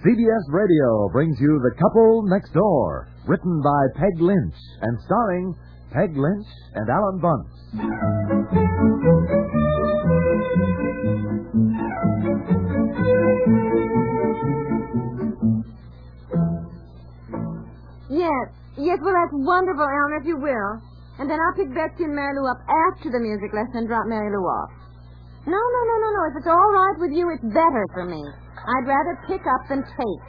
CBS Radio brings you The Couple Next Door, written by Peg Lynch and starring Peg Lynch and Alan Bunce. Yes, well, that's wonderful, Alan, if you will. And then I'll pick Betsy and Mary Lou up after the music lesson and drop Mary Lou off. No. If it's all right with you, it's better for me. I'd rather pick up than take.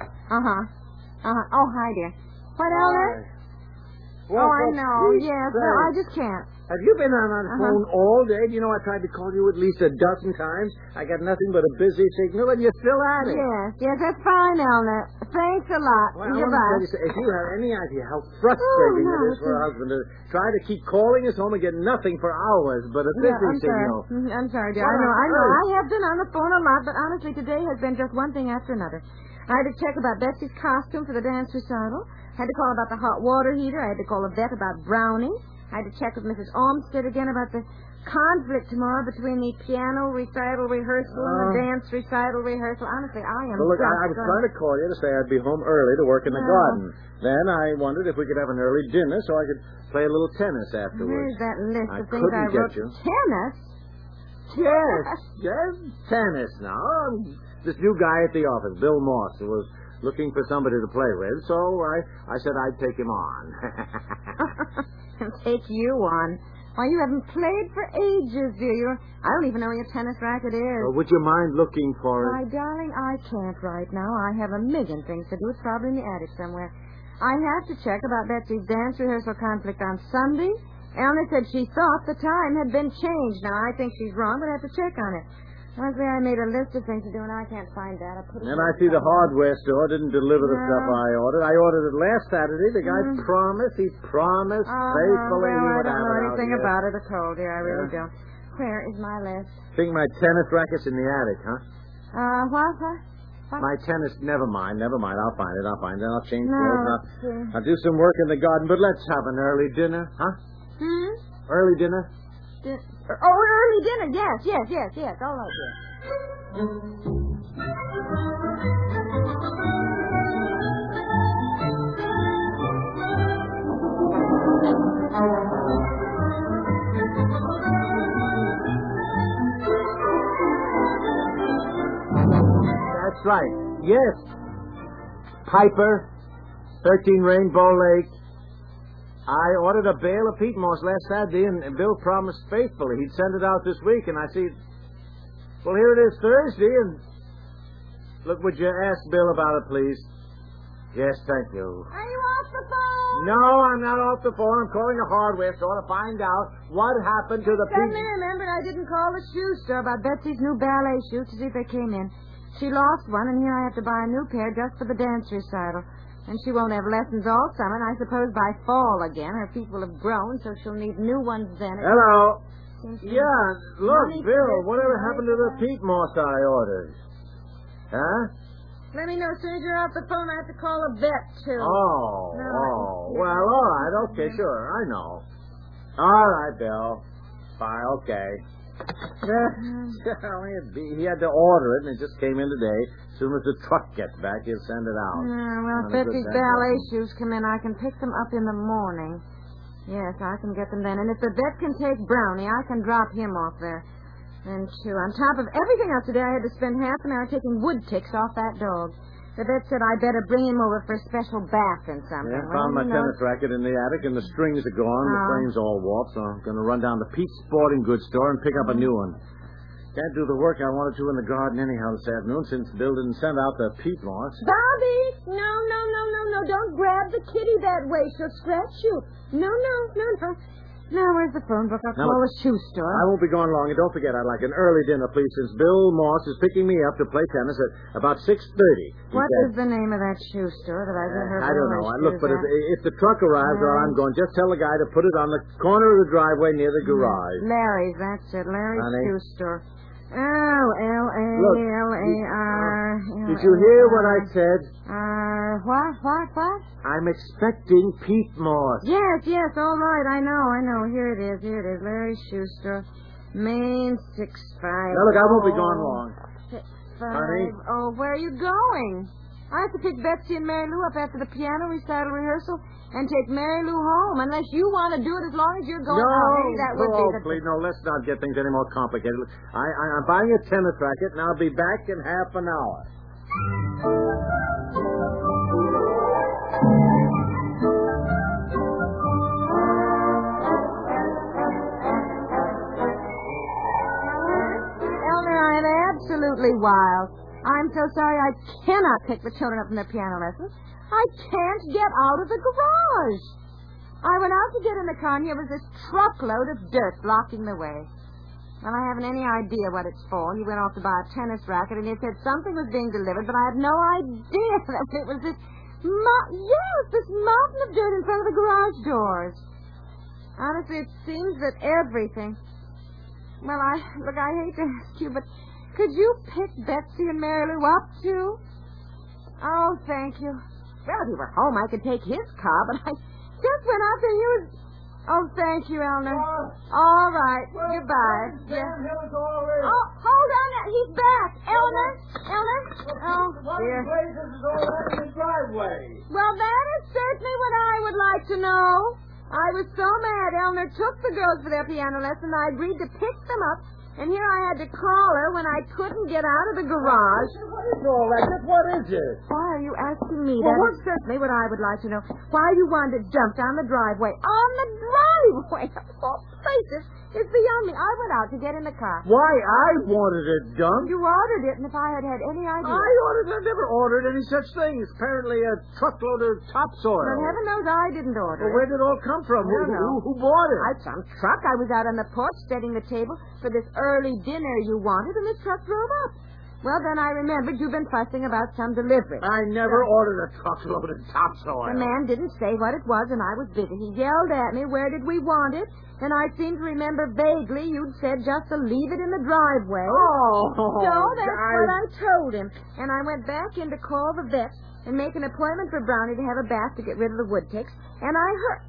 Oh, hi, dear. What, Elmer? Well, I know. Yes. No, I just can't. Have you been on the phone all day? Do you know I tried to call you at least a dozen times? I got nothing but a busy signal, and you're still at it. Yes, that's fine, Elmer. Thanks a lot. Well, Goodbye. If you have any idea how frustrating it is for a husband to try to keep calling his home and get nothing for hours but a busy signal. I'm sorry, dear. I know. I have been on the phone a lot, but honestly, today has been just one thing after another. I had to check about Betsy's costume for the dance recital. I had to call about the hot water heater. I had to call a vet about Brownie. I had to check with Mrs. Olmsted again about the conflict tomorrow between the piano recital rehearsal and the dance recital rehearsal. Honestly, I am... Well, look, I was trying to call you to say I'd be home early to work in the garden. Then I wondered if we could have an early dinner so I could play a little tennis afterwards. Where's that list of things I wrote? you. Tennis? Yes, tennis now. This new guy at the office, Bill Moss, who was looking for somebody to play with, so I said I'd take him on. Take you on? Why, you haven't played for ages, dear. I don't even know where your tennis racket is. Would you mind looking for it? My darling, I can't right now. I have a million things to do. It's probably in the attic somewhere. I have to check about Betsy's dance rehearsal conflict on Sunday. Eleanor said she thought the time had been changed. Now, I think she's wrong, but I have to check on it. Honestly, I made a list of things to do, and I can't find that. And I see the hardware store didn't deliver the stuff I ordered. I ordered it last Saturday. The guy promised. He promised faithfully he would have it out. I don't know anything about it at all, dear. I really don't. Where is my list? Think my tennis racket's in the attic, huh? What? My tennis, never mind. I'll find it. I'll change clothes. I'll do some work in the garden, but let's have an early dinner, huh? Early dinner? Early dinner. Yes. All right, dear. That's right. Yes. Piper, 13 Rainbow Lake. I ordered a bale of peat moss last Saturday, and Bill promised faithfully he'd send it out this week, and I see... Well, here it is Thursday, and... Look, would you ask Bill about it, please? Yes, thank you. Are you off the phone? No, I'm not off the phone. I'm calling a hardware store to find out what happened to the peat... Suddenly remembered I didn't call the shoe store about Betsy's new ballet shoes to see if they came in. She lost one, and here I have to buy a new pair just for the dance recital. And she won't have lessons all summer, and I suppose by fall again her feet will have grown, so she'll need new ones then. Hello. Yeah, look, Bill, whatever happened to the peat moss I ordered? Huh? Let me know as soon as you're off the phone. I have to call a vet, too. Well, all right, okay, sure, I know. All right, Bill. Bye, okay. He had to order it, and it just came in today. As soon as the truck gets back, he'll send it out. Well, if Betsy's ballet shoes come in, I can pick them up in the morning. Yes, I can get them then. And if the vet can take Brownie, I can drop him off there. And, too, on top of everything else today, I had to spend half an hour taking wood ticks off that dog. The vet said I'd better bring him over for a special bath and something. Yeah, found my tennis racket in the attic, and the strings are gone. The frame's all warped, so I'm going to run down to Pete's Sporting Goods store and pick up a new one. Can't do the work I wanted to in the garden anyhow this afternoon since Bill didn't send out the peat moss. Bobby! No. Don't grab the kitty that way. She'll scratch you. No. Now, where's the phone book? I'll call the shoe store. I won't be gone long. And don't forget, I'd like an early dinner, please, since Bill Moss is picking me up to play tennis at about 6:30. What is the name of that shoe store that I get her? I don't know. Look, but if the truck arrives where I'm going, just tell the guy to put it on the corner of the driveway near the garage. Larry's, that's it. Larry's shoe store. L-A-R. Did you hear what I said? What? I'm expecting peat moss. Yes, all right. I know. Here it is. Larry's shoe store. Main 6-5. Now, look, I won't be gone long. Honey? Oh, where are you going? I have to pick Betsy and Mary Lou up after the piano recital rehearsal and take Mary Lou home. Unless you want to do it as long as you're going. No, Maybe that would be the... please, no, let's not get things any more complicated. I'm buying a tennis racket, and I'll be back in half an hour. Elmer, I am absolutely wild. I'm so sorry I cannot pick the children up from their piano lessons. I can't get out of the garage. I went out to get in the car, and here was this truckload of dirt blocking the way. Well, I haven't any idea what it's for. He went off to buy a tennis racket, and he said something was being delivered, but I had no idea that it was this this mountain of dirt in front of the garage doors. Honestly, it seems that everything... Well, I hate to ask you, but could you pick Betsy and Mary Lou up, too? Oh, thank you. Well, if he were home, I could take his car, but I just went out there and he was... Oh, thank you, Elmer. All right. Goodbye. Oh, hold on. He's back. Elmer? Oh, dear. Well, that is certainly what I would like to know. I was so mad Elmer took the girls for their piano lesson, I agreed to pick them up, and here I had to call her when I couldn't get out of the garage. What is all that? What is it? Why are you asking me? That is certainly what I would like to know. Why you wanted to jump down the driveway. On the driveway? Of all places. It's beyond me. I went out to get in the car. Why, I wanted it done. You ordered it, and if I had had any idea... I never ordered any such thing. It's apparently a truckload of topsoil. Well, heaven knows I didn't order Well, it. where did it all come from? I don't know. Who bought it? Some truck. I was out on the porch setting the table for this early dinner you wanted, and this truck drove up. Well, then I remembered you've been fussing about some delivery. I never ordered a truckload of topsoil. The man didn't say what it was, and I was busy. He yelled at me, where did we want it? And I seem to remember vaguely you'd said just to leave it in the driveway. Oh, so that's what I told him. And I went back in to call the vet and make an appointment for Brownie to have a bath to get rid of the wood ticks. And I heard...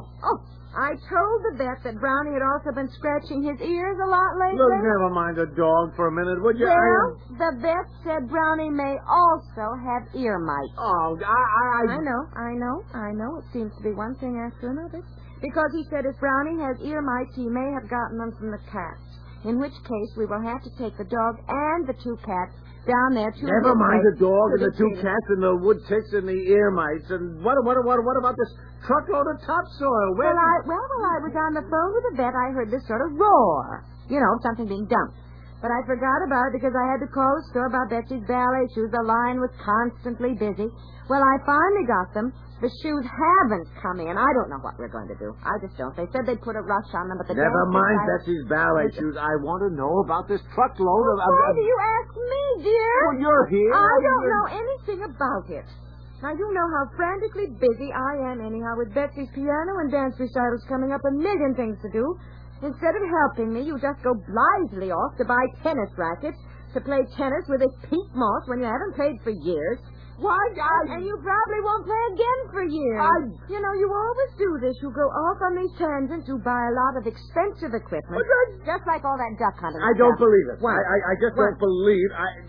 I told the vet that Brownie had also been scratching his ears a lot lately. Look, never mind the dog for a minute, would you? Well, the vet said Brownie may also have ear mites. Oh, I know. It seems to be one thing after another. Because he said if Brownie has ear mites, he may have gotten them from the cats. In which case, we will have to take the dog and the two cats down there to... Never mind the dog and the two cats and the wood ticks and the ear mites. And what about this truckload of topsoil? While I was on the phone with the vet, I heard this sort of roar. You know, something being dumped. But I forgot about it because I had to call the store about Betsy's ballet shoes. The line was constantly busy. Well, I finally got them. The shoes haven't come in. I don't know what we're going to do. I just don't. They said they'd put a rush on them, but Never mind Betsy's ballet shoes. I want to know about this truckload of... Why do you ask me, dear? Well, you're here. I don't know anything about it. Now, you know how frantically busy I am anyhow with Betsy's piano and dance recitals coming up, a million things to do. Instead of helping me, you just go blithely off to buy tennis rackets to play tennis with this Pete Moss when you haven't played for years. Why, And you probably won't play again for years. You know, you always do this. You go off on these tangents. You buy a lot of expensive equipment. Just like all that duck hunting I don't believe it. What? I just don't believe...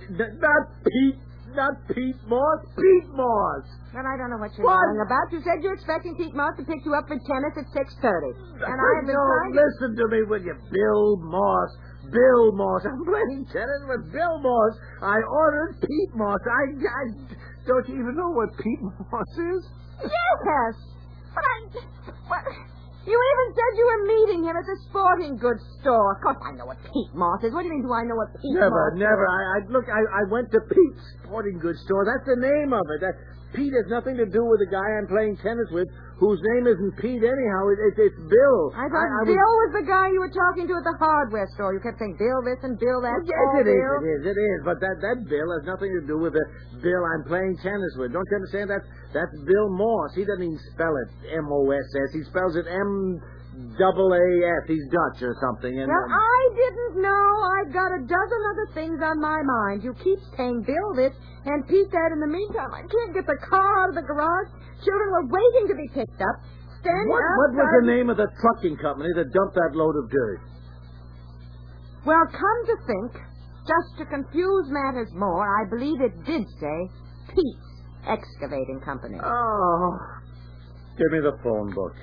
Not Pete Moss. Pete Moss. Well, I don't know what you're yelling about. You said you're expecting Pete Moss to pick you up for tennis at 6:30. And I've been trying to... Listen to me, will you? Bill Moss. I'm playing tennis with Bill Moss. I ordered Pete Moss. I don't you even know what Pete Moss is? Yes. But you even said you were meeting him at the sporting goods store. Of course I know what Pete Moss is. What do you mean, do I know what Pete Moss is? Never. I went to Pete's sporting goods store. That's the name of it. Pete has nothing to do with the guy I'm playing tennis with, whose name isn't Pete anyhow. It's Bill. I thought Bill was the guy you were talking to at the hardware store. You kept saying Bill this and Bill that. Yes, it is. But that Bill has nothing to do with the Bill I'm playing tennis with. Don't you understand? That's Bill Moss. He doesn't even spell it M-O-S-S. He spells it M-double-A-S. He's Dutch or something. And, well, I didn't know. I've got a dozen other things on my mind. You keep saying Bill this and Pete that. In the meantime, I can't get the car out of the garage. Children were waiting to be picked up. What was the name of the trucking company that dumped that load of dirt? Well, come to think, Just to confuse matters more, I believe it did say Pete's Excavating Company. Oh, give me the phone book.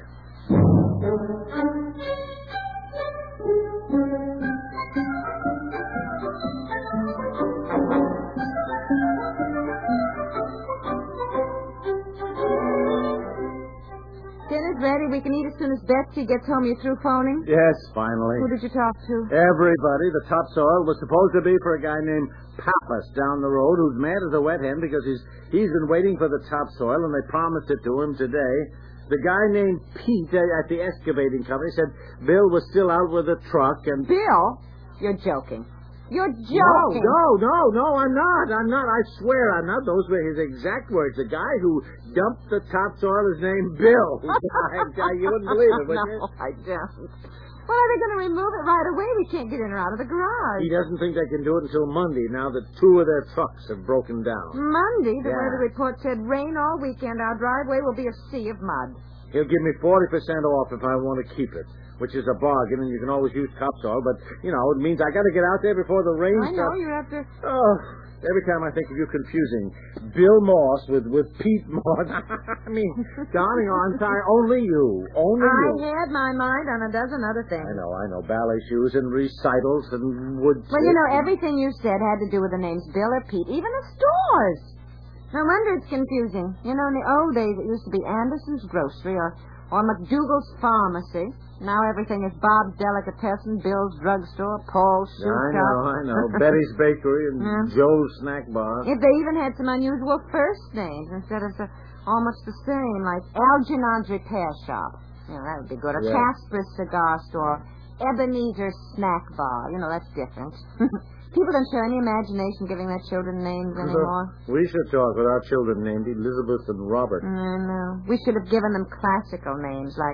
Dinner's ready. We can eat as soon as Betsy gets home. You through phoning? Yes, finally. Who did you talk to? Everybody. The topsoil was supposed to be for a guy named Pappas down the road who's mad as a wet hen because he's been waiting for the topsoil, and they promised it to him today. The guy named Pete at the excavating company said Bill was still out with a truck and... Bill? You're joking. You're joking. No, I'm not. I swear I'm not. Those were his exact words. The guy who dumped the topsoil is named Bill. You wouldn't believe it, would you? No, I don't. Well, are they going to remove it right away? We can't get in or out of the garage. He doesn't think they can do it until Monday, now that 2 of their trucks have broken down. Monday? The weather report said rain all weekend. Our driveway will be a sea of mud. He'll give me 40% off if I want to keep it, which is a bargain, and you can always use topsoil, but, it means I got to get out there before the rain I know, you have to... Oh, every time I think of you confusing Bill Moss with Pete Moss. I mean, darling, I'm sorry, only you. I had my mind on a dozen other things. I know. Ballet shoes and recitals and wood... Well, everything you said had to do with the names Bill or Pete, even the stores. No wonder it's confusing. In the old days, it used to be Anderson's Grocery or McDougal's Pharmacy. Now everything is Bob's Delicatessen, Bill's Drugstore, Paul's Shoe Shop. I know. Betty's Bakery and Joe's Snack Bar. If they even had some unusual first names instead of almost the same, like Algernon's Repair Shop. That would be good. Or Casper's Cigar Store, Ebenezer's Snack Bar. That's different. People don't show any imagination giving their children names anymore. We should talk with our children named Elizabeth and Robert. I know. We should have given them classical names like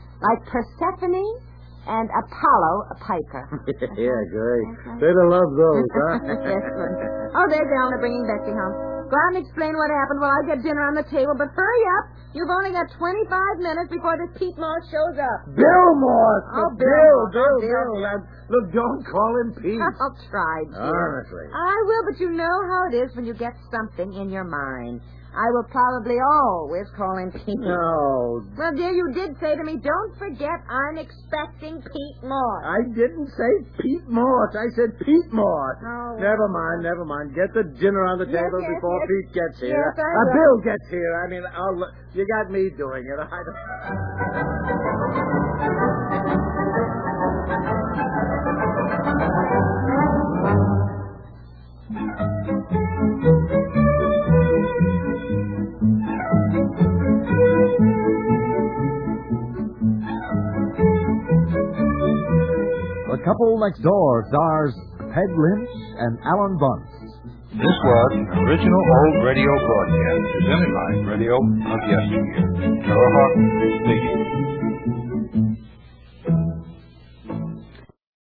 Persephone and Apollo a piker. Yeah, great. They'd have loved those, huh? Yes, oh, there's Alma bringing Betsy home. Go out and explain what happened while I get dinner on the table, but hurry up. You've only got 25 minutes before this Pete Moss shows up. Bill Moss! Oh, Bill. Look, don't call him Pete. I'll try, dear. Honestly. I will, but you know how it is when you get something in your mind. I will probably always call him Pete. No. Well, dear, you did say to me, don't forget I'm expecting Pete Moss. I didn't say Pete Moss. I said Pete Moss. Oh. Never mind. Get the dinner on the table before Pete gets here. Yes, I will. Bill gets here. I mean, you got me doing it. I don't... The Couple Next Door stars Peg Lynch and Alan Bunce. This was an original old radio broadcast presented by Radio of Yesteryear. Trevor Hawkins speaking.